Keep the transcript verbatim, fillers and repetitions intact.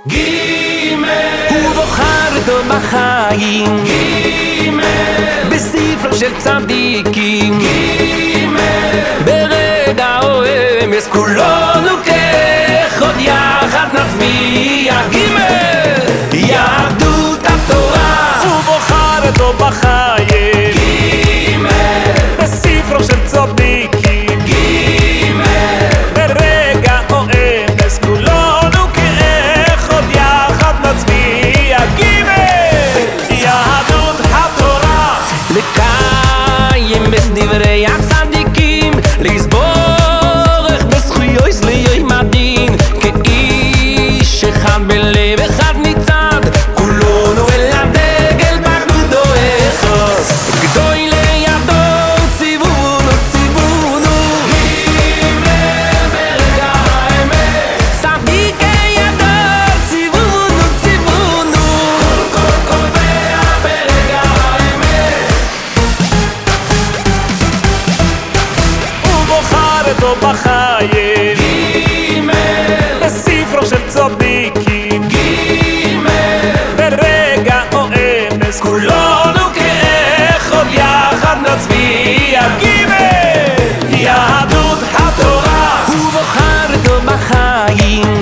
גימל הוא בוחר אותו בחיים גימל בספר של צדיקים גימל ברגע האמס כולנו כאחד יחד נצביע גימל יהדות התורה הוא בוחר אותו בחיים גימל בספר של צדיקים גימל ברגע האמס כולנו כאחד יחד נצביע גימל יהדות התורה לקיים בסדברי הצדיקים לסבורך בזכויות ליום הדין כאיש אחד בלב אחד מצד כולנו אל הדגל בגדודו אחד גדוי לידו ציוונו ציוונו גימל ברגע האמת צדיקי ידו ציוונו ציוונו כל כל קובע ברגע האמת הוא בוחר אותו בחיים גימל בספרו של צדיקים גימל ברגע האמס כולנו כאחד יחד נצביע גימל יהדות התורה הוא בוחר אותו בחיים